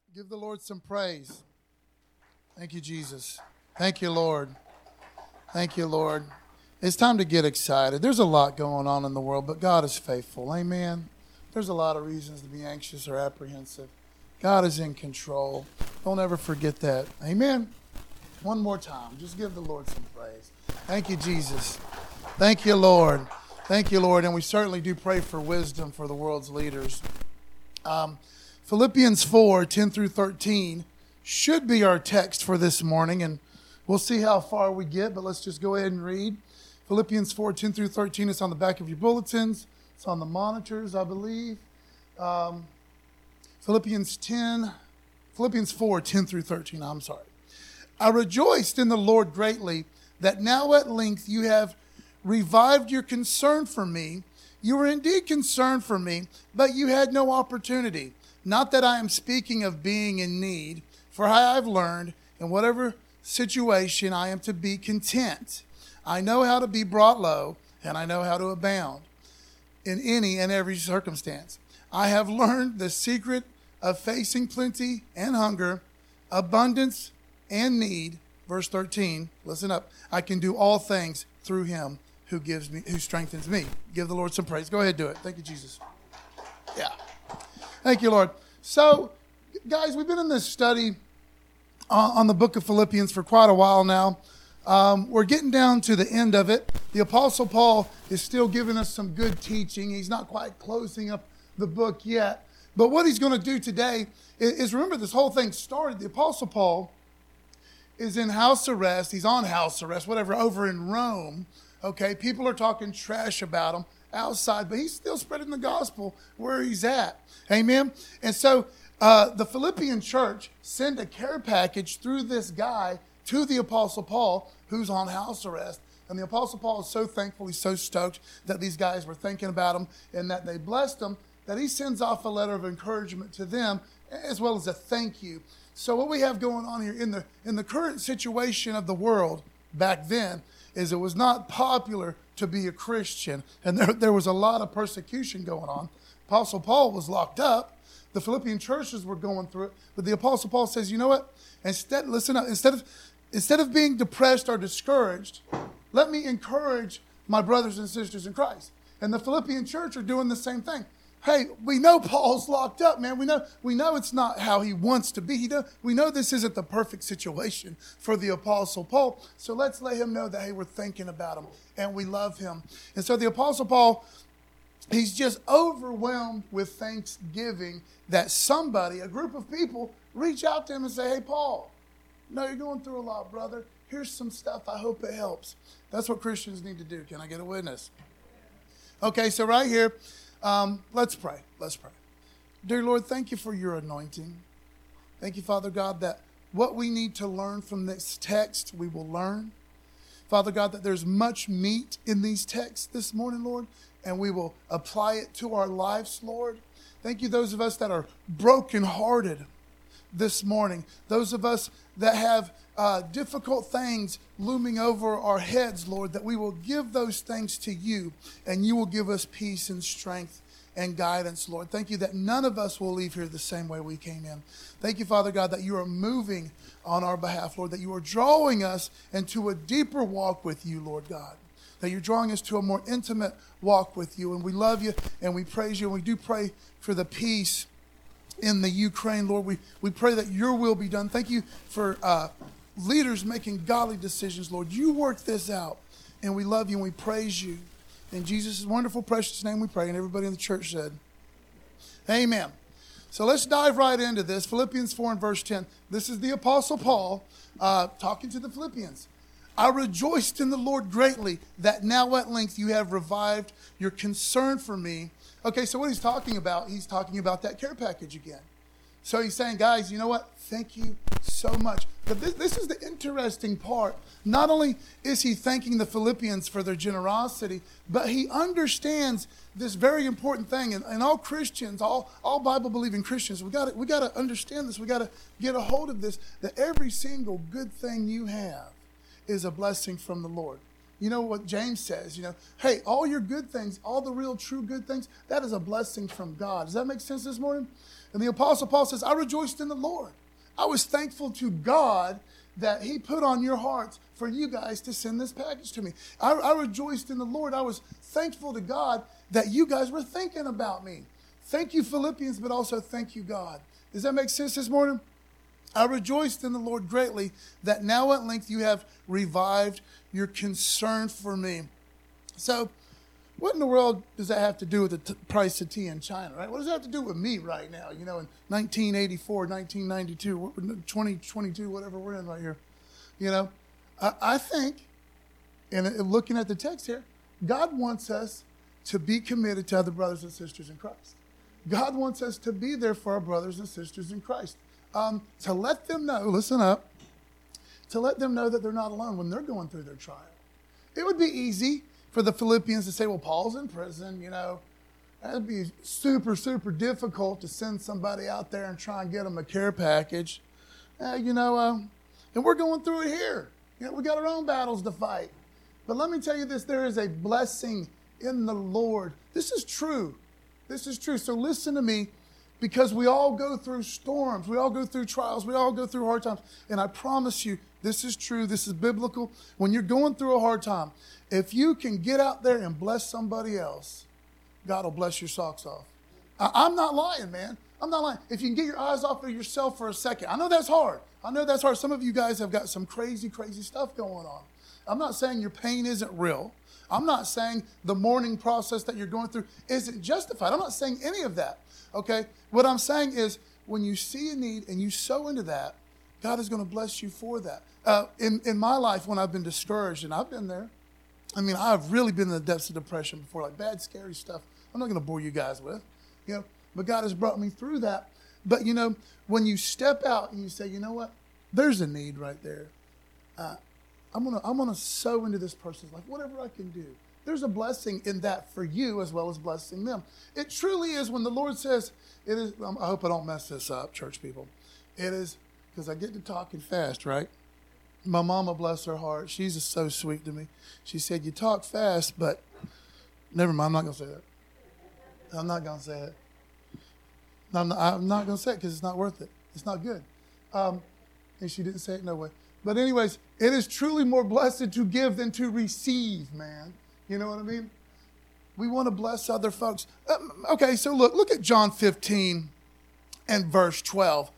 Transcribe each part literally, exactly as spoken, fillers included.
Give the Lord some praise. Thank you, Jesus. Thank you, Lord. Thank you, Lord. It's time to get excited. There's a lot going on in the world, but God is faithful. Amen. There's a lot of reasons to be anxious or apprehensive. God is in control. Don't ever forget that. Amen. One more time. Just give the Lord some praise. Thank you, Jesus. Thank you, Lord. Thank you, Lord. And we certainly do pray for wisdom for the world's leaders. Um, Philippians four, ten through thirteen should be our text for this morning, and we'll see how far we get, but let's just go ahead and read. Philippians four, ten through thirteen. It's on the back of your bulletins. It's on the monitors, I believe. Um, Philippians ten, Philippians four, ten through thirteen. I'm sorry. I rejoiced in the Lord greatly that now at length you have revived your concern for me. You were indeed concerned for me, but you had no opportunity. Not that I am speaking of being in need, for I have learned in whatever situation I am to be content. I know how to be brought low, and I know how to abound in any and every circumstance. I have learned the secret of facing plenty and hunger, abundance and need. Verse thirteen, listen up. I can do all things through him who gives me, who strengthens me. Give the Lord some praise. Go ahead, do it. Thank you, Jesus. Yeah. Thank you, Lord. So, guys, we've been in this study on, on the book of Philippians for quite a while now. Um, we're getting down to the end of it. The Apostle Paul is still giving us some good teaching. He's not quite closing up the book yet. But what he's going to do today is, is remember, this whole thing started. The Apostle Paul is in house arrest. He's on house arrest, whatever, over in Rome. Okay, people are talking trash about him outside, but he's still spreading the gospel where he's at. Amen. And so uh, the Philippian church sent a care package through this guy to the Apostle Paul, who's on house arrest. And the Apostle Paul is so thankful, he's so stoked that these guys were thinking about him and that they blessed him, that he sends off a letter of encouragement to them as well as a thank you. So what we have going on here in the in the current situation of the world back then is it was not popular to be a Christian, and there, there was a lot of persecution going on. Apostle Paul was locked up. The Philippian churches were going through it, but the Apostle Paul says, you know what? Instead, listen up. Instead of instead of being depressed or discouraged, let me encourage my brothers and sisters in Christ. And the Philippian church are doing the same thing. Hey, we know Paul's locked up, man. We know we know it's not how he wants to be. He know, we know this isn't the perfect situation for the Apostle Paul. So let's let him know that, hey, we're thinking about him and we love him. And so the Apostle Paul, he's just overwhelmed with thanksgiving that somebody, a group of people, reach out to him and say, hey, Paul, no, you're going through a lot, brother. Here's some stuff. I hope it helps. That's what Christians need to do. Can I get a witness? Okay, so right here, Um, let's pray. Let's pray. Dear Lord, thank you for your anointing. Thank you, Father God, that what we need to learn from this text, we will learn. Father God, that there's much meat in these texts this morning, Lord, and we will apply it to our lives, Lord. Thank you, those of us that are brokenhearted this morning, those of us that have uh, difficult things looming over our heads, Lord, that we will give those things to you and you will give us peace and strength and guidance, Lord. Thank you that none of us will leave here the same way we came in. Thank you, Father God, that you are moving on our behalf, Lord, that you are drawing us into a deeper walk with you, Lord God, that you're drawing us to a more intimate walk with you. And we love you and we praise you, and we do pray for the peace in the Ukraine, Lord. We, we pray that your will be done. Thank you for uh, leaders making godly decisions, Lord. You work this out, and we love you and we praise you. In Jesus' wonderful, precious name we pray, and everybody in the church said, amen. So let's dive right into this. Philippians four and verse ten. This is the Apostle Paul uh, talking to the Philippians. I rejoiced in the Lord greatly that now at length you have revived your concern for me. Okay, so what he's talking about, he's talking about that care package again. So he's saying, guys, you know what? Thank you so much. But this, this is the interesting part. Not only is he thanking the Philippians for their generosity, but he understands this very important thing. And, and all Christians, all, all Bible-believing Christians, we got we got to understand this. We got to get a hold of this, that every single good thing you have is a blessing from the Lord. You know what James says, you know, hey, all your good things, all the real true good things, that is a blessing from God. Does that make sense this morning? And the Apostle Paul says, I rejoiced in the Lord. I was thankful to God that he put on your hearts for you guys to send this package to me. I, I rejoiced in the Lord. I was thankful to God that you guys were thinking about me. Thank you, Philippians, but also thank you, God. Does that make sense this morning? I rejoiced in the Lord greatly that now at length you have revived your concern for me. So what in the world does that have to do with the t- price of tea in China, right? What does that have to do with me right now, you know, in nineteen eighty-four, nineteen ninety-two, twenty twenty-two, whatever we're in right here? You know, I, I think, and looking at the text here, God wants us to be committed to other brothers and sisters in Christ. God wants us to be there for our brothers and sisters in Christ. Um, to let them know, listen up, to let them know that they're not alone when they're going through their trial. It would be easy for the Philippians to say, well, Paul's in prison, you know. That'd be super, super difficult to send somebody out there and try and get them a care package. Uh, you know, uh, and we're going through it here. You know, we got our own battles to fight. But let me tell you this, there is a blessing in the Lord. This is true. This is true. So listen to me, because we all go through storms. We all go through trials. We all go through hard times. And I promise you, this is true. This is biblical. When you're going through a hard time, if you can get out there and bless somebody else, God will bless your socks off. I, I'm not lying, man. I'm not lying. If you can get your eyes off of yourself for a second. I know that's hard. I know that's hard. Some of you guys have got some crazy, crazy stuff going on. I'm not saying your pain isn't real. I'm not saying the mourning process that you're going through isn't justified. I'm not saying any of that, okay? What I'm saying is when you see a need and you sow into that, God is going to bless you for that. Uh, in, in my life, when I've been discouraged, and I've been there, I mean, I've really been in the depths of depression before, like bad, scary stuff. I'm not going to bore you guys with, you know, but God has brought me through that. But, you know, when you step out and you say, you know what, there's a need right there. Uh, I'm going to I'm gonna sow into this person's life, whatever I can do. There's a blessing in that for you as well as blessing them. It truly is when the Lord says, it is, I hope I don't mess this up, church people. It is, because I get to talking fast, right? My mama, bless her heart, she's just so sweet to me. She said, you talk fast, but never mind, I'm not going to say that. I'm not going to say it. I'm not, I'm not going to say it because it's not worth it. It's not good. Um, and she didn't say it no way. But anyways, it is truly more blessed to give than to receive, man. You know what I mean? We want to bless other folks. Um, okay, so look, look at John fifteen and verse twelve.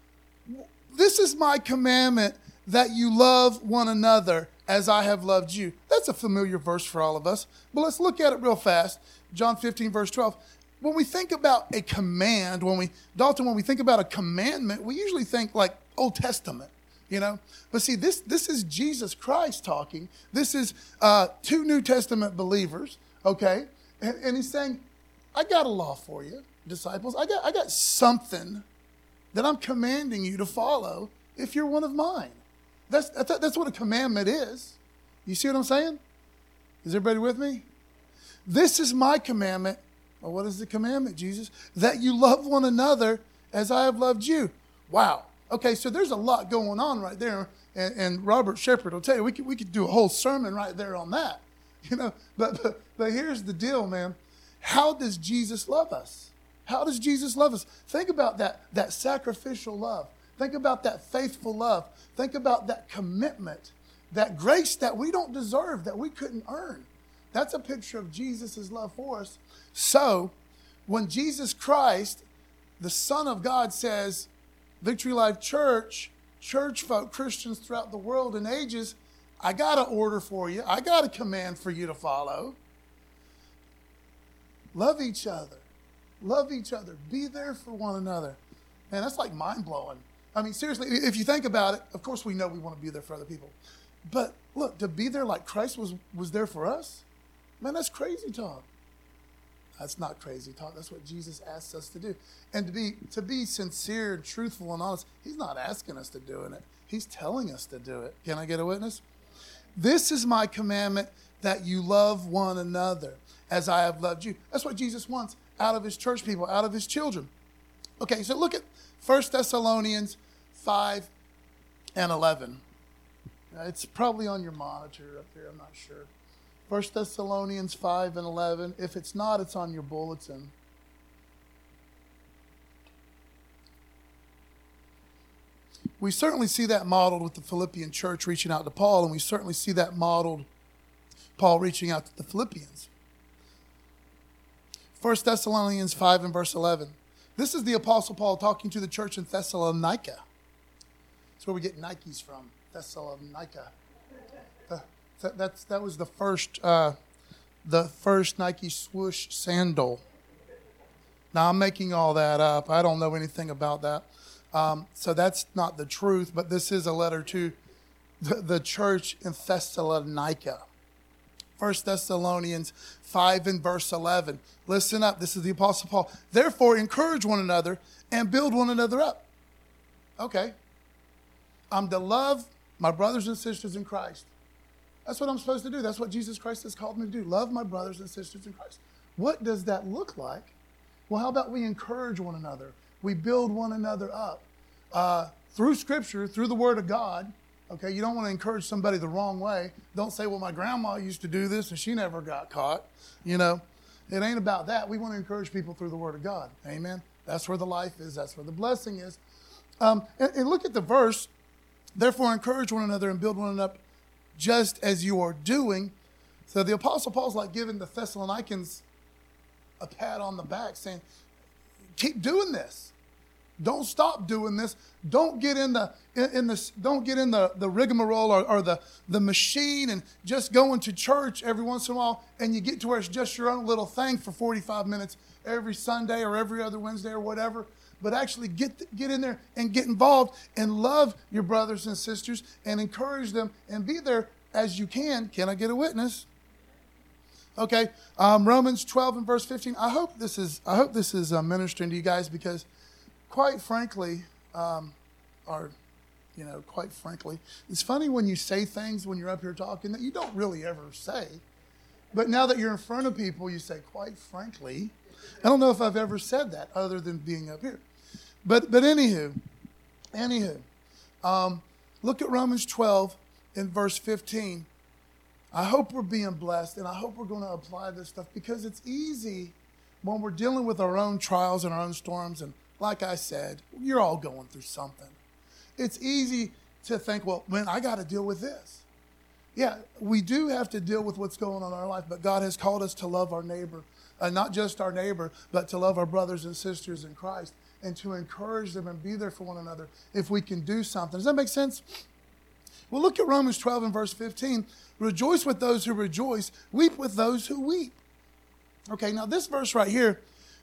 This is my commandment, that you love one another as I have loved you. That's a familiar verse for all of us. But let's look at it real fast. John fifteen, verse twelve. When we think about a command, when we, Dalton, when we think about a commandment, we usually think like Old Testament. You know, but see, this this is Jesus Christ talking. This is uh, two New Testament believers, okay? And, and he's saying, I got a law for you, disciples. I got I got something that I'm commanding you to follow if you're one of mine. That's that's, that's what a commandment is. You see what I'm saying? Is everybody with me? This is my commandment. Well, what is the commandment, Jesus? That you love one another as I have loved you. Wow. Okay, so there's a lot going on right there, and, and Robert Shepherd will tell you, we could, we could do a whole sermon right there on that, you know, but, but, but here's the deal, man. How does Jesus love us? How does Jesus love us? Think about that, that sacrificial love. Think about that faithful love. Think about that commitment, that grace that we don't deserve, that we couldn't earn. That's a picture of Jesus' love for us. So when Jesus Christ, the Son of God, says, Victory Life Church, church folk, Christians throughout the world and ages, I got an order for you. I got a command for you to follow. Love each other. Love each other. Be there for one another. Man, that's like mind-blowing. I mean, seriously, if you think about it, of course we know we want to be there for other people. But look, to be there like Christ was, was there for us, man, that's crazy talk. That's not crazy talk. That's what Jesus asks us to do. And to be to be sincere and truthful and honest, he's not asking us to do it. He's telling us to do it. Can I get a witness? This is my commandment, that you love one another as I have loved you. That's what Jesus wants out of his church people, out of his children. Okay, so look at First Thessalonians five and eleven. It's probably on your monitor up there. I'm not sure. First Thessalonians five and eleven. If it's not, it's on your bulletin. we certainly see that modeled with the Philippian church reaching out to Paul, and we certainly see that modeled Paul reaching out to the Philippians. First Thessalonians five and verse eleven. This is the Apostle Paul talking to the church in Thessalonica. That's where we get Nikes from, Thessalonica. Uh, that, that's, that was the first, uh, the first Nike swoosh sandal. Now, I'm making all that up. I don't know anything about that. Um, so that's not the truth, but this is a letter to the, the church in Thessalonica. First Thessalonians five and verse eleven. Listen up. This is the Apostle Paul. Therefore, encourage one another and build one another up. Okay. I'm to love my brothers and sisters in Christ. That's what I'm supposed to do. That's what Jesus Christ has called me to do. Love my brothers and sisters in Christ. What does that look like? Well, how about we encourage one another? We build one another up. Uh, through Scripture, through the Word of God. Okay, you don't want to encourage somebody the wrong way. Don't say, well, my grandma used to do this and she never got caught. You know, it ain't about that. We want to encourage people through the Word of God. Amen. That's where the life is. That's where the blessing is. Um, and, and look at the verse. Therefore, encourage one another and build one another up just as you are doing. So the Apostle Paul's like giving the Thessalonians a pat on the back saying, keep doing this. Don't stop doing this. Don't get in the in, in the don't get in the, the rigmarole or, or the, the machine and just going to church every once in a while and you get to where it's just your own little thing for forty-five minutes every Sunday or every other Wednesday or whatever. But actually get get in there and get involved and love your brothers and sisters and encourage them and be there as you can. Can I get a witness? Okay, um, Romans twelve and verse fifteen. I hope this is I hope this is uh, ministering to you guys because, quite frankly, um, or you know, quite frankly, it's funny when you say things when you're up here talking that you don't really ever say, but now that you're in front of people, you say, quite frankly. I don't know if I've ever said that other than being up here, but but anywho, anywho, um, look at Romans twelve in verse fifteen. I hope we're being blessed, and I hope we're going to apply this stuff because it's easy when we're dealing with our own trials and our own storms. And like I said, you're all going through something. It's easy to think, well, man, I got to deal with this. Yeah, we do have to deal with what's going on in our life, but God has called us to love our neighbor, uh, not just our neighbor, but to love our brothers and sisters in Christ and to encourage them and be there for one another if we can do something. Does that make sense? Well, look at Romans twelve and verse fifteen. Rejoice with those who rejoice. Weep with those who weep. Okay, now this verse right here,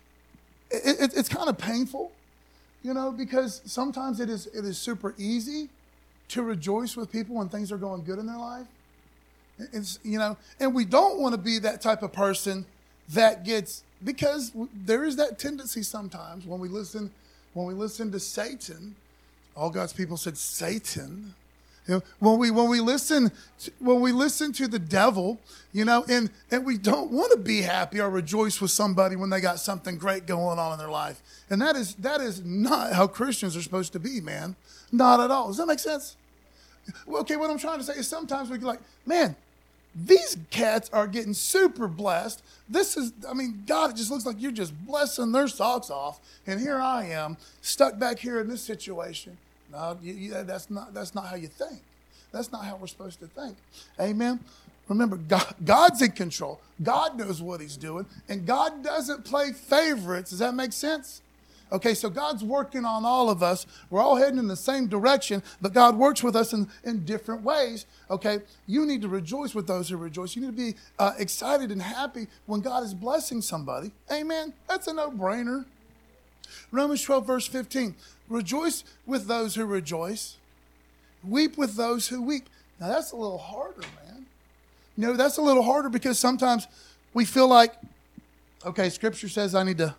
it, it, it's kind of painful, you know, because sometimes it is it is super easy to rejoice with people when things are going good in their life. It's, you know, and we don't want to be that type of person that gets, because there is that tendency sometimes when we listen, when we listen to Satan, all God's people said Satan. You know, when we when we listen to, when we listen to the devil, you know, and, and we don't want to be happy or rejoice with somebody when they got something great going on in their life. And that is that is not how Christians are supposed to be, man. Not at all. Does that make sense? Well, okay, what I'm trying to say is sometimes we get like, man, these cats are getting super blessed. This is, I mean, God, it just looks like you're just blessing their socks off. And here I am, stuck back here in this situation. No, you, you, that's not that's not how you think. That's not how we're supposed to think. Amen? Remember, God, God's in control. God knows what he's doing. And God doesn't play favorites. Does that make sense? Okay, so God's working on all of us. We're all heading in the same direction, but God works with us in, in different ways. Okay, you need to rejoice with those who rejoice. You need to be uh, excited and happy when God is blessing somebody. Amen? That's a no-brainer. Romans twelve, verse fifteen. Rejoice with those who rejoice. Weep with those who weep. Now, that's a little harder, man. You know, that's a little harder because sometimes we feel like, okay, Scripture says I need to,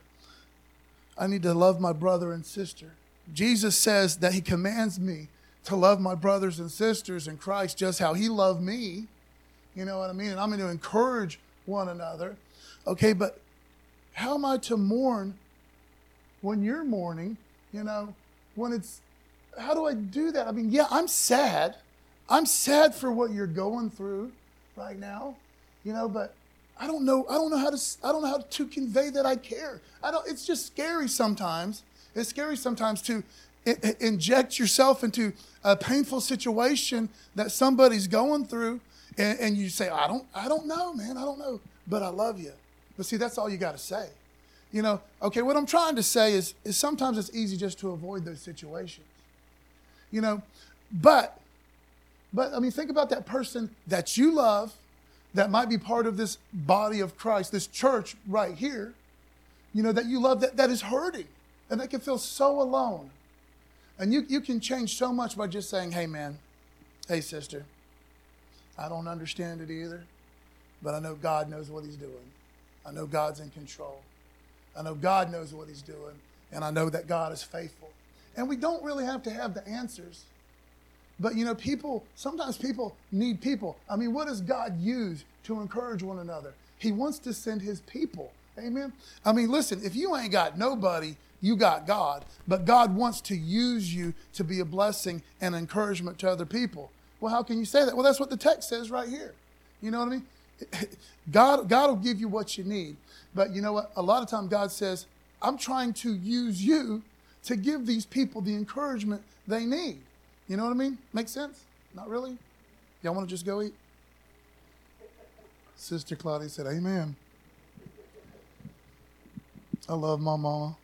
I need to love my brother and sister. Jesus says that he commands me to love my brothers and sisters in Christ just how he loved me. You know what I mean? And I'm going to encourage one another. Okay, but how am I to mourn when you're mourning? You know, when it's, how do I do that? I mean, yeah, I'm sad. I'm sad for what you're going through right now, you know, but I don't know, I don't know how to, I don't know how to convey that I care. I don't, it's just scary sometimes. It's scary sometimes to, I- I- inject yourself into a painful situation that somebody's going through, and, and you say, I don't, I don't know, man, I don't know, but I love you. But see, that's all you got to say. You know, okay, what I'm trying to say is, is sometimes it's easy just to avoid those situations. You know, but, but I mean, think about that person that you love that might be part of this body of Christ, this church right here, you know, that you love that, that is hurting and they can feel so alone. And you, you can change so much by just saying, hey, man, hey, sister, I don't understand it either, but I know God knows what he's doing. I know God's in control. I know God knows what he's doing, and I know that God is faithful. And we don't really have to have the answers. But, you know, people, sometimes people need people. I mean, what does God use to encourage one another? He wants to send his people. Amen? I mean, listen, if you ain't got nobody, you got God. But God wants to use you to be a blessing and encouragement to other people. Well, how can you say that? Well, that's what the text says right here. You know what I mean? God, God will give you what you need. But you know what? A lot of times God says, I'm trying to use you to give these people the encouragement they need. You know what I mean? Make sense? Not really? Y'all want to just go eat? Sister Claudia said, amen. I love my mama.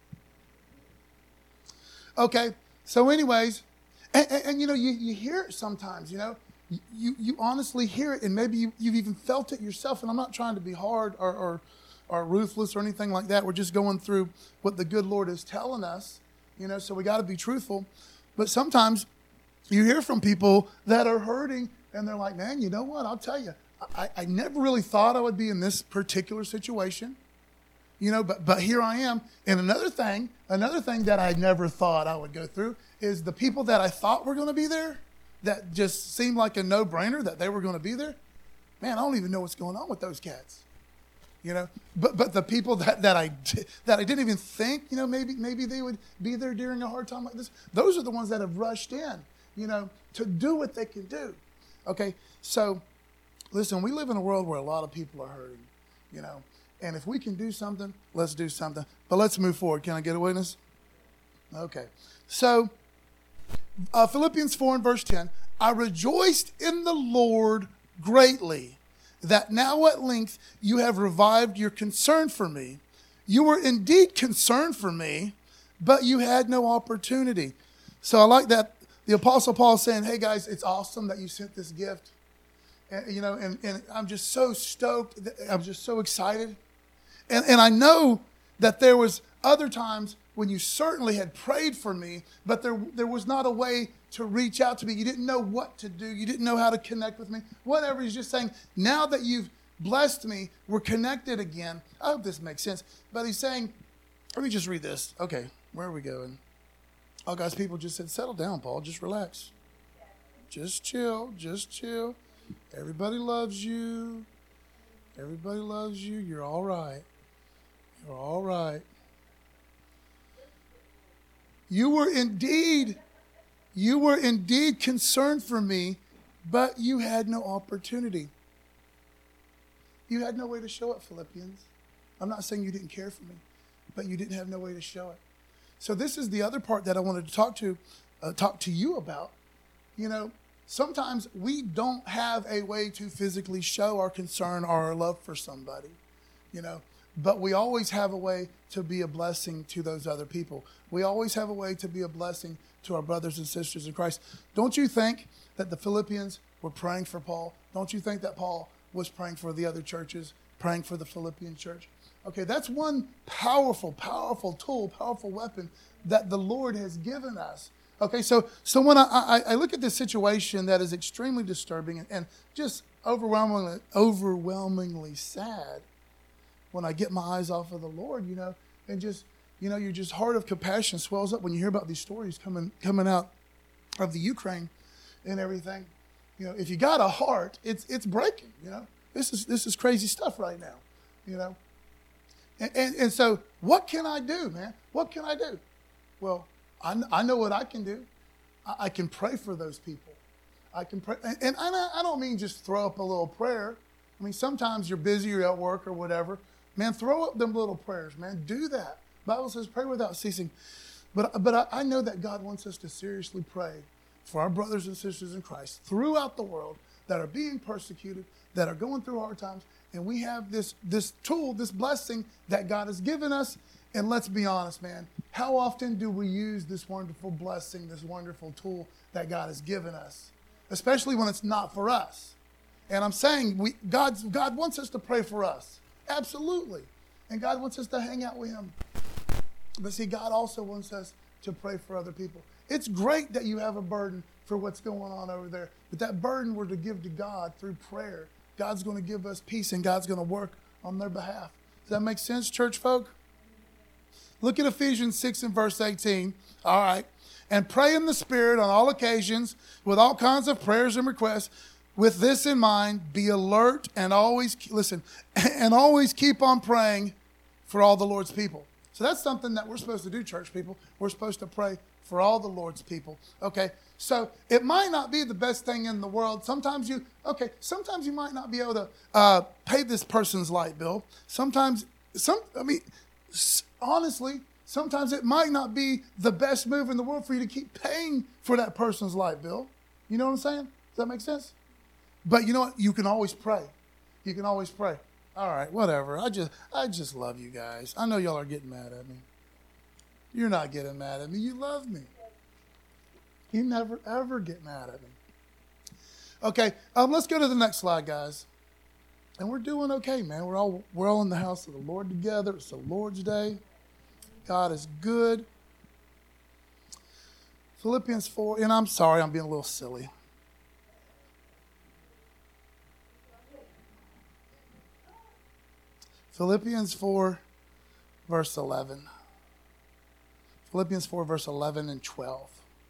Okay, so anyways, and, and, and you know, you, you hear it sometimes, you know. You, you honestly hear it, and maybe you, you've even felt it yourself. And I'm not trying to be hard or, or, or ruthless or anything like that. We're just going through what the good Lord is telling us, you know, so we got to be truthful. But sometimes you hear from people that are hurting, and they're like, man, you know what? I'll tell you, I, I never really thought I would be in this particular situation, you know, but, but here I am. And another thing, another thing that I never thought I would go through is the people that I thought were going to be there, that just seemed like a no-brainer that they were going to be there. Man, I don't even know what's going on with those cats, you know. But but the people that, that I that I didn't even think, you know, maybe maybe they would be there during a hard time like this. Those are the ones that have rushed in, you know, to do what they can do. Okay, so listen, we live in a world where a lot of people are hurting, you know. And if we can do something, let's do something. But let's move forward. Can I get a witness? Okay, so. Uh, Philippians four and verse ten, I rejoiced in the Lord greatly that now at length you have revived your concern for me. You were indeed concerned for me, but you had no opportunity. So I like that the Apostle Paul is saying, hey guys, it's awesome that you sent this gift. And, you know, and, and I'm just so stoked. I'm just so excited. And, and I know that there was other times when you certainly had prayed for me, but there, there was not a way to reach out to me. You didn't know what to do. You didn't know how to connect with me. Whatever. He's just saying, now that you've blessed me, we're connected again. I hope this makes sense. But he's saying, let me just read this. Okay, where are we going? Oh, guys, people just said, settle down, Paul. Just relax. Just chill. Just chill. Everybody loves you. Everybody loves you. You're all right. You're all right. You were indeed, you were indeed concerned for me, but you had no opportunity. You had no way to show it, Philippians. I'm not saying you didn't care for me, but you didn't have no way to show it. So this is the other part that I wanted to talk to, uh, talk to you about. You know, sometimes we don't have a way to physically show our concern or our love for somebody, you know. But we always have a way to be a blessing to those other people. We always have a way to be a blessing to our brothers and sisters in Christ. Don't you think that the Philippians were praying for Paul? Don't you think that Paul was praying for the other churches, praying for the Philippian church? Okay, that's one powerful, powerful tool, powerful weapon that the Lord has given us. Okay, so so when I, I, I look at this situation that is extremely disturbing and, and just overwhelmingly, overwhelmingly sad, when I get my eyes off of the Lord, you know, and just, you know, your just heart of compassion swells up when you hear about these stories coming coming out of the Ukraine and everything. You know, if you got a heart, it's it's breaking, you know. This is this is crazy stuff right now, you know. And, and, and so what can I do, man? What can I do? Well, I, I know what I can do. I, I can pray for those people. I can pray. And, and I, I don't mean just throw up a little prayer. I mean, sometimes you're busy, you're at work or whatever. Man, throw up them little prayers, man. Do that. The Bible says pray without ceasing. But, but I, I know that God wants us to seriously pray for our brothers and sisters in Christ throughout the world that are being persecuted, that are going through hard times. And we have this, this tool, this blessing that God has given us. And let's be honest, man, how often do we use this wonderful blessing, this wonderful tool that God has given us, especially when it's not for us? And I'm saying we, God's, God wants us to pray for us. Absolutely. And God wants us to hang out with him. But see, God also wants us to pray for other people. It's great that you have a burden for what's going on over there. But that burden we're to give to God through prayer. God's going to give us peace and God's going to work on their behalf. Does that make sense, church folk? Look at Ephesians six and verse eighteen. All right. And pray in the Spirit on all occasions with all kinds of prayers and requests. With this in mind, be alert and always, listen, and always keep on praying for all the Lord's people. So that's something that we're supposed to do, church people. We're supposed to pray for all the Lord's people. Okay. So it might not be the best thing in the world. Sometimes you, okay, sometimes you might not be able to uh, pay this person's light bill. Sometimes, some, I mean, honestly, sometimes it might not be the best move in the world for you to keep paying for that person's light bill. You know what I'm saying? Does that make sense? But you know what? You can always pray. You can always pray. All right, whatever. I just, I just love you guys. I know y'all are getting mad at me. You're not getting mad at me. You love me. You never, ever get mad at me. Okay, um, let's go to the next slide, guys. And we're doing okay, man. We're all, we're all in the house of the Lord together. It's the Lord's Day. God is good. Philippians four, and I'm sorry, I'm being a little silly. Philippians four, verse eleven. Philippians four, verse eleven and twelve.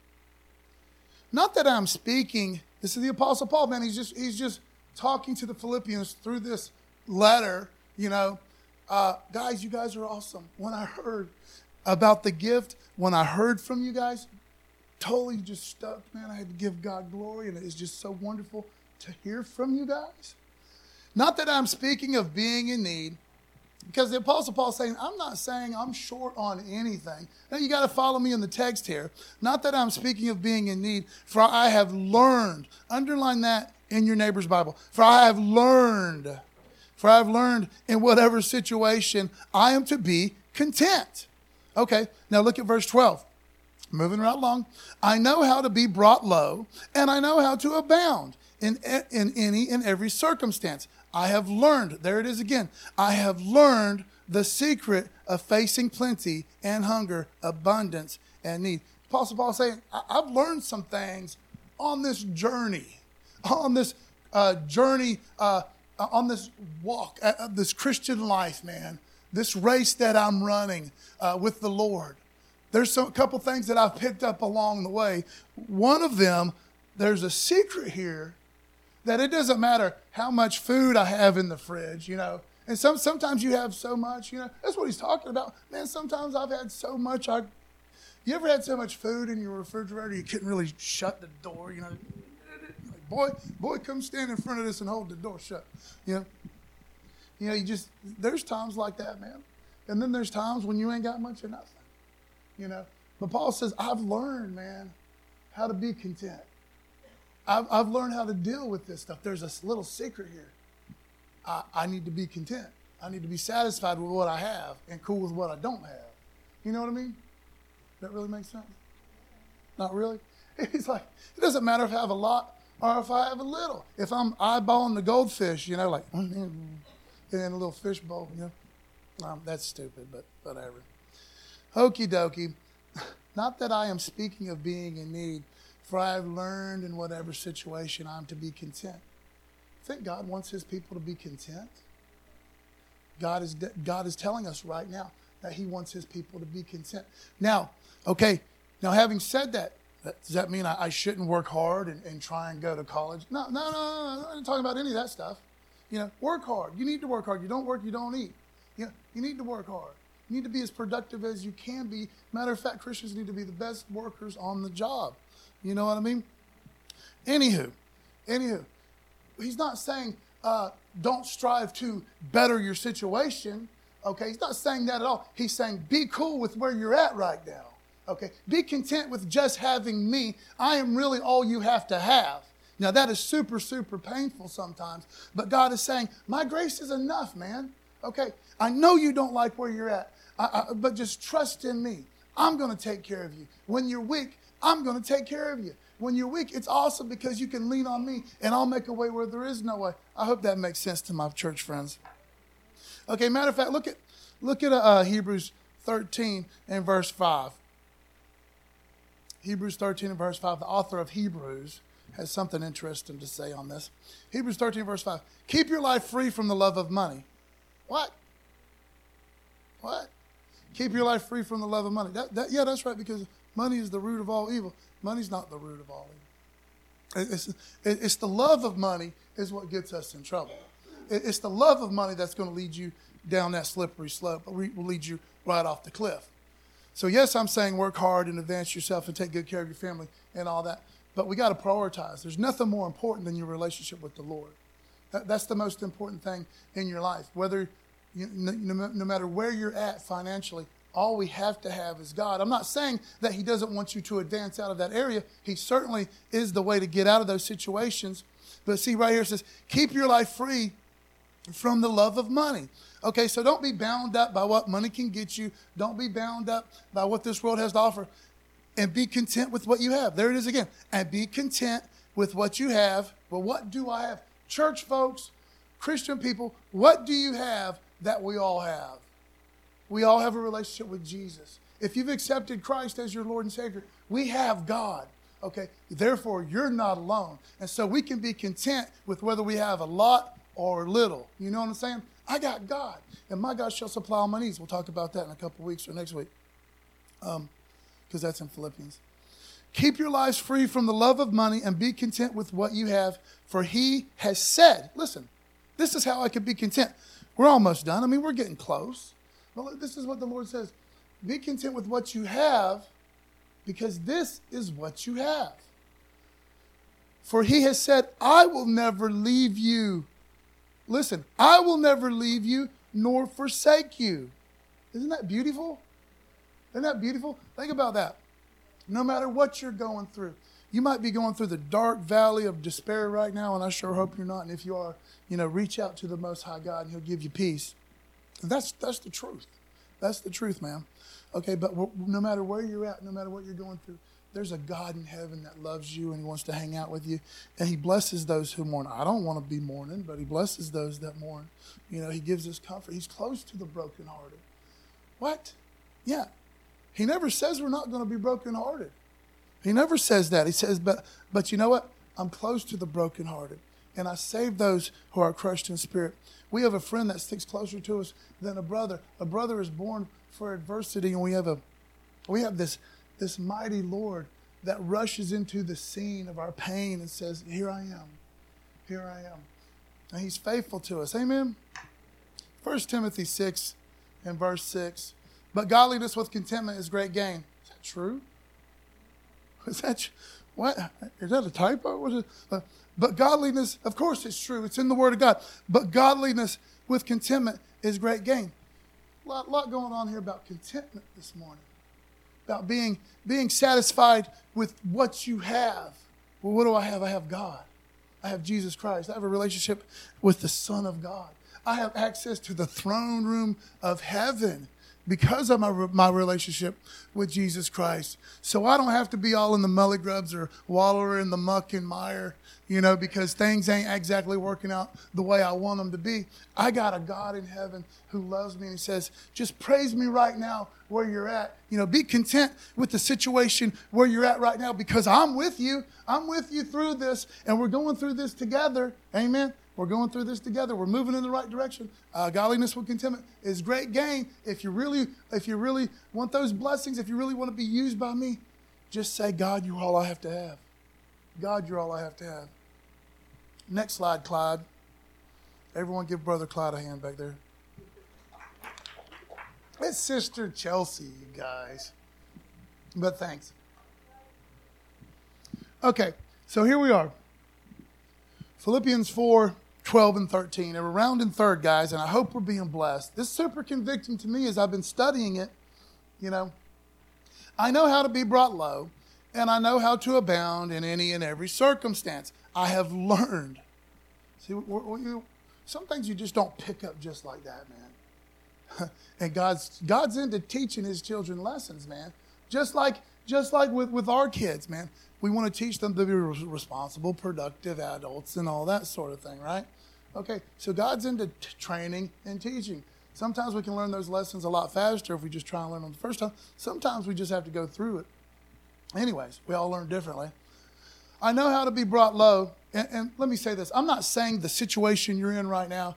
Not that I'm speaking, this is the Apostle Paul, man. He's just, he's just talking to the Philippians through this letter, you know. Uh, guys, you guys are awesome. When I heard about the gift, when I heard from you guys, totally just stuck, man. I had to give God glory, and it's just so wonderful to hear from you guys. Not that I'm speaking of being in need, because the Apostle Paul is saying, I'm not saying I'm short on anything. Now you got to follow me in the text here. Not that I'm speaking of being in need, for I have learned. Underline that in your neighbor's Bible. For I have learned. For I have learned in whatever situation I am to be content. Okay, now look at verse twelve. Moving right along. I know how to be brought low, and I know how to abound in, in any and every circumstance. I have learned, there it is again, I have learned the secret of facing plenty and hunger, abundance and need. Apostle Paul is saying, I've learned some things on this journey, on this uh, journey, uh, on this walk, uh, this Christian life, man, this race that I'm running uh, with the Lord. There's some, a couple things that I've picked up along the way. One of them, there's a secret here that it doesn't matter how much food I have in the fridge, you know. And some sometimes you have so much, you know. That's what he's talking about. Man, sometimes I've had so much. I, you ever had so much food in your refrigerator you couldn't really shut the door, you know. Like, boy, boy, come stand in front of this and hold the door shut, you know. You know, you just, there's times like that, man. And then there's times when you ain't got much of nothing, you know. But Paul says, I've learned, man, how to be content. I've, I've learned how to deal with this stuff. There's a little secret here. I, I need to be content. I need to be satisfied with what I have and cool with what I don't have. You know what I mean? That really makes sense? Not really? It's like, it doesn't matter if I have a lot or if I have a little. If I'm eyeballing the goldfish, you know, like, in a little fish bowl, you know. Um, that's stupid, but whatever. Okie dokie. Not that I am speaking of being in need, for I have learned in whatever situation I'm to be content. I think God wants his people to be content. God is, God is telling us right now that he wants his people to be content. Now, okay, now having said that, does that mean I, I shouldn't work hard and, and try and go to college? No, no, no, no, I'm not talking about any of that stuff. You know, work hard. You need to work hard. You don't work, you don't eat. You know, you need to work hard. You need to be as productive as you can be. Matter of fact, Christians need to be the best workers on the job. You know what I mean? Anywho, anywho, he's not saying uh, don't strive to better your situation. Okay, he's not saying that at all. He's saying be cool with where you're at right now. Okay, be content with just having me. I am really all you have to have. Now that is super, super painful sometimes, but God is saying, my grace is enough, man. Okay, I know you don't like where you're at, I, I, but just trust in me. I'm going to take care of you. When you're weak, I'm going to take care of you. When you're weak, it's awesome because you can lean on me and I'll make a way where there is no way. I hope that makes sense to my church friends. Okay, matter of fact, look at look at uh, Hebrews thirteen and verse five. Hebrews thirteen and verse five, the author of Hebrews has something interesting to say on this. Hebrews thirteen verse five, keep your life free from the love of money. What? What? Keep your life free from the love of money. That, that, yeah, that's right, because money is the root of all evil. Money's not the root of all evil. It's, it's the love of money is what gets us in trouble. It's the love of money that's going to lead you down that slippery slope, will lead you right off the cliff. So yes, I'm saying work hard and advance yourself and take good care of your family and all that, but we got to prioritize. There's nothing more important than your relationship with the Lord. That, that's the most important thing in your life. Whether you, no, no matter where you're at financially, all we have to have is God. I'm not saying that he doesn't want you to advance out of that area. He certainly is the way to get out of those situations. But see, right here it says, keep your life free from the love of money. Okay, so don't be bound up by what money can get you. Don't be bound up by what this world has to offer. And be content with what you have. There it is again. And be content with what you have. Well, what do I have? Church folks, Christian people, what do you have that we all have? We all have a relationship with Jesus. If you've accepted Christ as your Lord and Savior, we have God. Okay, therefore you're not alone. And so we can be content with whether we have a lot or little. You know what I'm saying? I got God, and my God shall supply all my needs. We'll talk about that in a couple of weeks or next week, um, because that's in Philippians. Keep your lives free from the love of money and be content with what you have, for he has said, listen, this is how I can be content. We're almost done. I mean, we're getting close. Well, this is what the Lord says. Be content with what you have, because this is what you have. For he has said, I will never leave you. Listen, I will never leave you nor forsake you. Isn't that beautiful? Isn't that beautiful? Think about that. No matter what you're going through, you might be going through the dark valley of despair right now, and I sure hope you're not. And if you are, you know, reach out to the Most High God, and he'll give you peace. And that's that's the truth. That's the truth, man. Okay, but no matter where you're at, no matter what you're going through, there's a God in heaven that loves you and he wants to hang out with you. And he blesses those who mourn. I don't want to be mourning, but he blesses those that mourn. You know, he gives us comfort. He's close to the brokenhearted. What? Yeah. He never says we're not going to be brokenhearted. He never says that. He says, but but you know what? I'm close to the brokenhearted. And I save those who are crushed in spirit. We have a friend that sticks closer to us than a brother. A brother is born for adversity, and we have a we have this this mighty Lord that rushes into the scene of our pain and says, here I am. Here I am. And he's faithful to us. Amen? First Timothy six and verse six. But godliness with contentment is great gain. Is that true? Is that what? Is that a typo? What is uh, but godliness, of course it's true. It's in the Word of God. But godliness with contentment is great gain. A lot, lot going on here about contentment this morning. About being, being satisfied with what you have. Well, what do I have? I have God. I have Jesus Christ. I have a relationship with the Son of God. I have access to the throne room of heaven because of my, my relationship with Jesus Christ. So I don't have to be all in the mully grubs or waller in the muck and mire, you know, because things ain't exactly working out the way I want them to be. I got a God in heaven who loves me, and he says, just praise me right now where you're at. You know, be content with the situation where you're at right now, because I'm with you. I'm with you through this, and we're going through this together. Amen. We're going through this together. We're moving in the right direction. Uh, godliness with contentment is great gain. If you really, if you really want those blessings, if you really want to be used by me, just say, God, you're all I have to have. God, you're all I have to have. Next slide, Clyde. Everyone give Brother Clyde a hand back there. It's Sister Chelsea, you guys. But thanks. Okay, so here we are. Philippians four, twelve and thirteen. And we're rounding third, guys, and I hope we're being blessed. This is super convicting to me as I've been studying it. You know, I know how to be brought low, and I know how to abound in any and every circumstance. I have learned. See, we're, we're, you, some things you just don't pick up just like that, man. And God's God's into teaching his children lessons, man. Just like just like with, with our kids, man. We want to teach them to be responsible, productive adults and all that sort of thing, right? Okay, so God's into t- training and teaching. Sometimes we can learn those lessons a lot faster if we just try and learn them the first time. Sometimes we just have to go through it. Anyways, we all learn differently. I know how to be brought low. And, and let me say this. I'm not saying the situation you're in right now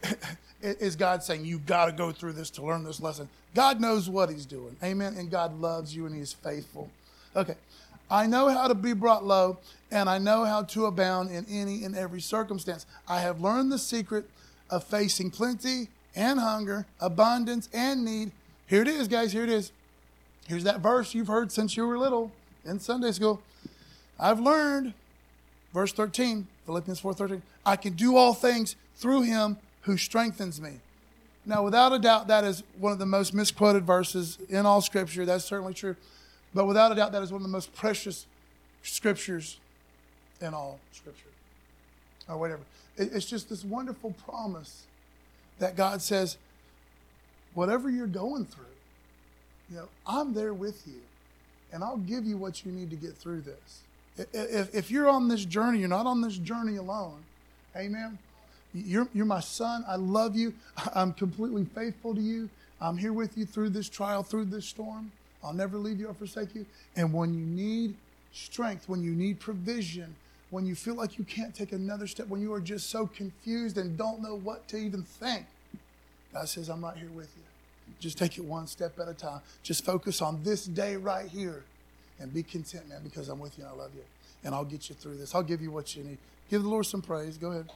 is God saying you got to go through this to learn this lesson. God knows what he's doing. Amen. And God loves you and he is faithful. Okay. I know how to be brought low, and I know how to abound in any and every circumstance. I have learned the secret of facing plenty and hunger, abundance and need. Here it is, guys. Here it is. Here's that verse you've heard since you were little in Sunday school. I've learned, verse thirteen, Philippians four thirteen, I can do all things through him who strengthens me. Now, without a doubt, that is one of the most misquoted verses in all Scripture. That's certainly true. But without a doubt, that is one of the most precious scriptures in all Scripture. Or whatever. It's just this wonderful promise that God says, whatever you're going through, you know, I'm there with you. And I'll give you what you need to get through this. If, if you're on this journey, you're not on this journey alone. Amen. You're, you're my son. I love you. I'm completely faithful to you. I'm here with you through this trial, through this storm. I'll never leave you or forsake you. And when you need strength, when you need provision, when you feel like you can't take another step, when you are just so confused and don't know what to even think, God says, I'm right here with you. Just take it one step at a time. Just focus on this day right here and be content, man, because I'm with you and I love you. And I'll get you through this. I'll give you what you need. Give the Lord some praise. Go ahead.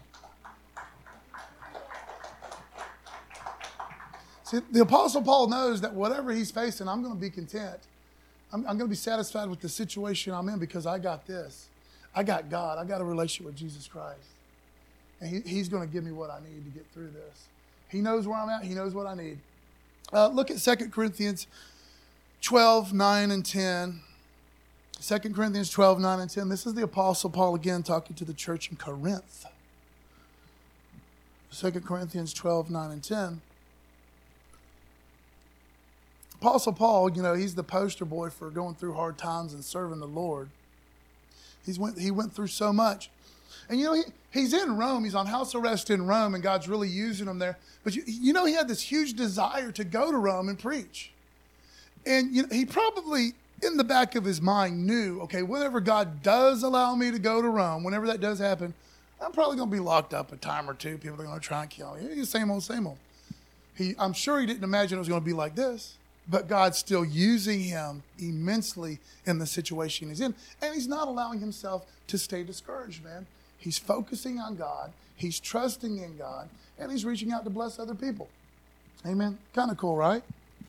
See, the Apostle Paul knows that whatever he's facing, I'm going to be content. I'm, I'm going to be satisfied with the situation I'm in because I got this. I got God. I got a relationship with Jesus Christ. And he, he's going to give me what I need to get through this. He knows where I'm at. He knows what I need. Uh, look at Second Corinthians twelve, nine, and ten. Second Corinthians twelve, nine, and ten. This is the Apostle Paul again talking to the church in Corinth. Second Corinthians twelve, nine, and ten. Apostle Paul, you know, he's the poster boy for going through hard times and serving the Lord. He's went, he went through so much. And, you know, he, he's in Rome. He's on house arrest in Rome, and God's really using him there. But, you, you know, he had this huge desire to go to Rome and preach. And you know, he probably, in the back of his mind, knew, okay, whenever God does allow me to go to Rome, whenever that does happen, I'm probably going to be locked up a time or two. People are going to try and kill me. Same old, same old. He, I'm sure he didn't imagine it was going to be like this. But God's still using him immensely in the situation he's in. And he's not allowing himself to stay discouraged, man. He's focusing on God. He's trusting in God. And he's reaching out to bless other people. Amen. Kind of cool, right?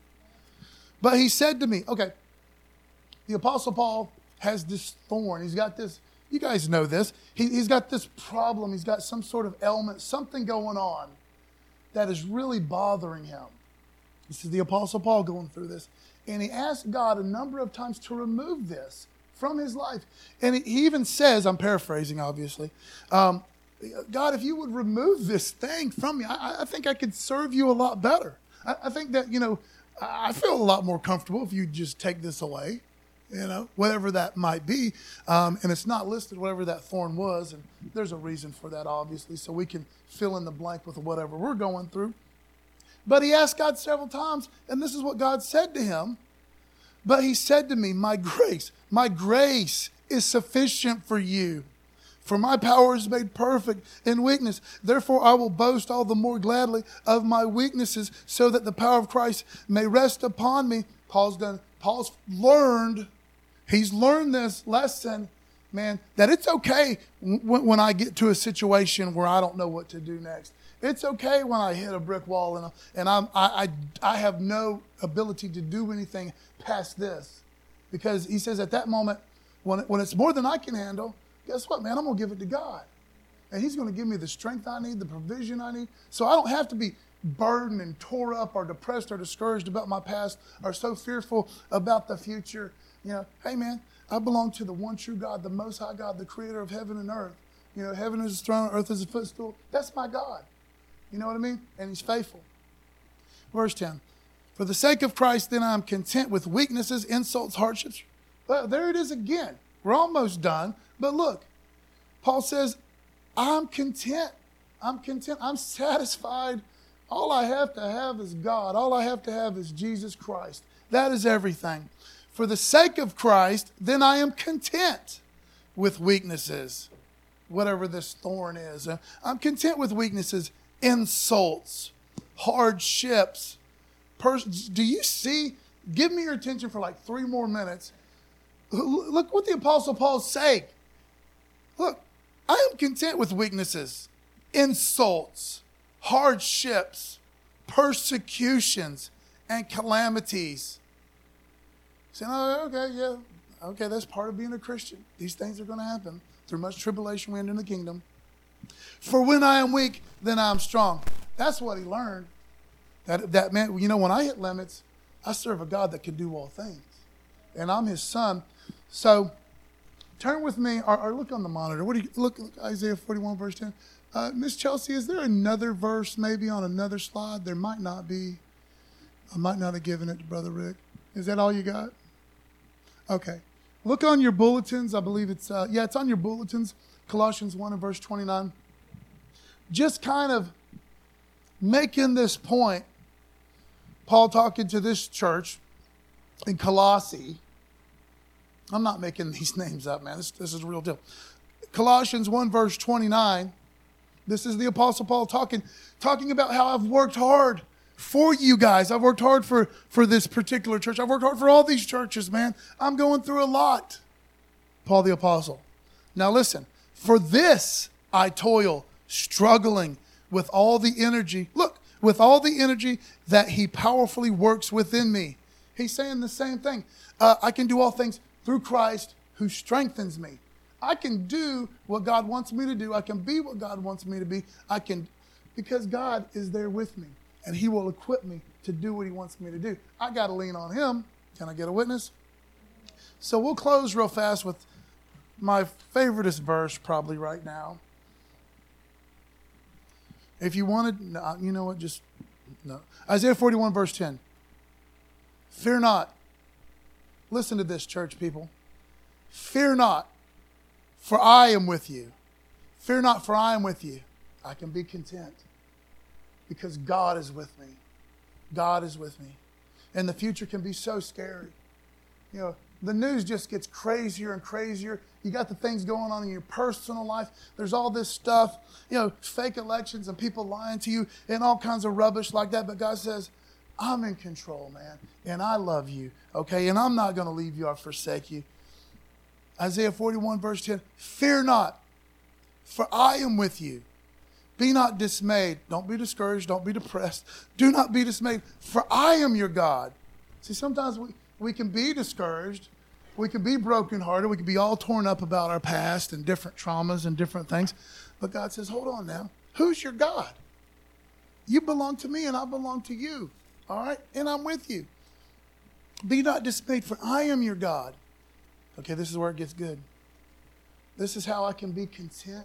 But he said to me, okay, the Apostle Paul has this thorn. He's got this, you guys know this. He, he's got this problem. He's got some sort of ailment, something going on that is really bothering him. This is the Apostle Paul going through this. And he asked God a number of times to remove this from his life. And he even says, I'm paraphrasing, obviously, um, God, if you would remove this thing from me, I, I think I could serve you a lot better. I, I think that, you know, I feel a lot more comfortable if you just take this away, you know, whatever that might be. Um, and it's not listed, whatever that thorn was. And there's a reason for that, obviously, so we can fill in the blank with whatever we're going through. But he asked God several times, and this is what God said to him. But he said to me, my grace, my grace is sufficient for you. For my power is made perfect in weakness. Therefore, I will boast all the more gladly of my weaknesses so that the power of Christ may rest upon me. Paul's done, Paul's learned, he's learned this lesson, man, that it's okay w- when I get to a situation where I don't know what to do next. It's okay when I hit a brick wall and, and I'm, I, I, I have no ability to do anything past this. Because he says at that moment, when, when it's more than I can handle, guess what, man? I'm going to give it to God. And he's going to give me the strength I need, the provision I need. So I don't have to be burdened and tore up or depressed or discouraged about my past or so fearful about the future, you know, hey man, I belong to the one true God, the Most High God, the creator of heaven and earth. You know, heaven is his throne, earth is his footstool. That's my God. You know what I mean? And he's faithful. Verse ten. For the sake of Christ, then I am content with weaknesses, insults, hardships. Well, there it is again. We're almost done. But look, Paul says, I'm content. I'm content. I'm satisfied. All I have to have is God. All I have to have is Jesus Christ. That is everything. For the sake of Christ, then I am content with weaknesses, whatever this thorn is. I'm content with weaknesses, insults, hardships. Pers- Do you see? Give me your attention for like three more minutes. Look what the Apostle Paul's saying. Look, I am content with weaknesses, insults, hardships, persecutions, and calamities. Saying, oh, okay, yeah, okay, that's part of being a Christian. These things are going to happen. Through much tribulation, we enter the kingdom. For when I am weak, then I am strong. That's what he learned. That, that man, you know, when I hit limits, I serve a God that can do all things. And I'm his son. So turn with me, or, or look on the monitor. What do you look, look Isaiah forty-one, verse ten. Uh, Miss Chelsea, is there another verse maybe on another slide? There might not be. I might not have given it to Brother Rick. Is that all you got? Okay. Look on your bulletins. I believe it's, uh, yeah, it's on your bulletins. Colossians one and verse twenty-nine. Just kind of making this point. Paul talking to this church in Colossae. I'm not making these names up, man. This, this is a real deal. Colossians one, verse twenty-nine. This is the Apostle Paul talking, talking about how I've worked hard for you guys. I've worked hard for, for this particular church. I've worked hard for all these churches, man. I'm going through a lot. Paul the Apostle. Now listen. For this I toil, struggling with all the energy. Look, with all the energy that he powerfully works within me. He's saying the same thing. Uh, I can do all things through Christ who strengthens me. I can do what God wants me to do. I can be what God wants me to be. I can, because God is there with me. And he will equip me to do what he wants me to do. I got to lean on him. Can I get a witness? So we'll close real fast with my favoriteest verse probably right now. If you wanted, no, you know what, just, no. Isaiah forty-one, verse ten. Fear not. Listen to this, church people. Fear not, for I am with you. Fear not, for I am with you. I can be content because God is with me. God is with me. And the future can be so scary. You know, the news just gets crazier and crazier. You got the things going on in your personal life. There's all this stuff, you know, fake elections and people lying to you and all kinds of rubbish like that. But God says, I'm in control, man. And I love you, okay? And I'm not going to leave you or forsake you. Isaiah forty-one, verse ten, fear not, for I am with you. Be not dismayed. Don't be discouraged. Don't be depressed. Do not be dismayed, for I am your God. See, sometimes we, we can be discouraged. We can be brokenhearted. We can be all torn up about our past and different traumas and different things. But God says, hold on now. Who's your God? You belong to me and I belong to you. All right? And I'm with you. Be not dismayed, for I am your God. Okay, this is where it gets good. This is how I can be content.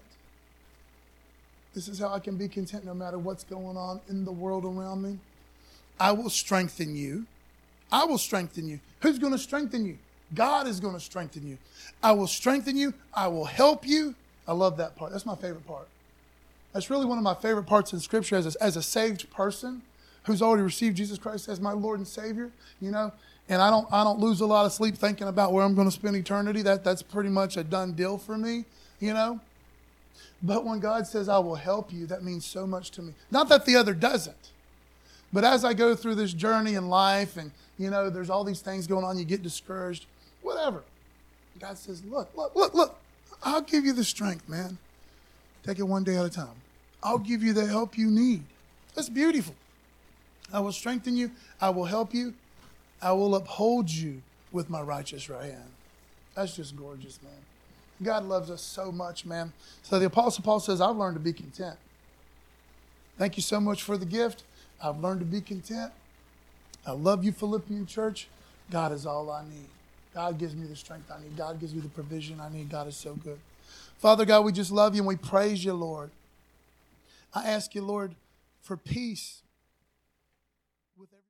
This is how I can be content no matter what's going on in the world around me. I will strengthen you. I will strengthen you. Who's going to strengthen you? God is going to strengthen you. I will strengthen you. I will help you. I love that part. That's my favorite part. That's really one of my favorite parts in Scripture as a, as a saved person who's already received Jesus Christ as my Lord and Savior, you know. And I don't I don't lose a lot of sleep thinking about where I'm going to spend eternity. That That's pretty much a done deal for me, you know. But when God says, I will help you, that means so much to me. Not that the other doesn't. But as I go through this journey in life and, you know, there's all these things going on, you get discouraged, whatever. God says, look, look, look, look. I'll give you the strength, man. Take it one day at a time. I'll give you the help you need. That's beautiful. I will strengthen you. I will help you. I will uphold you with my righteous right hand. That's just gorgeous, man. God loves us so much, man. So the Apostle Paul says, I've learned to be content. Thank you so much for the gift. I've learned to be content. I love you, Philippian church. God is all I need. God gives me the strength I need. God gives me the provision I need. God is so good. Father God, we just love you and we praise you, Lord. I ask you, Lord, for peace with every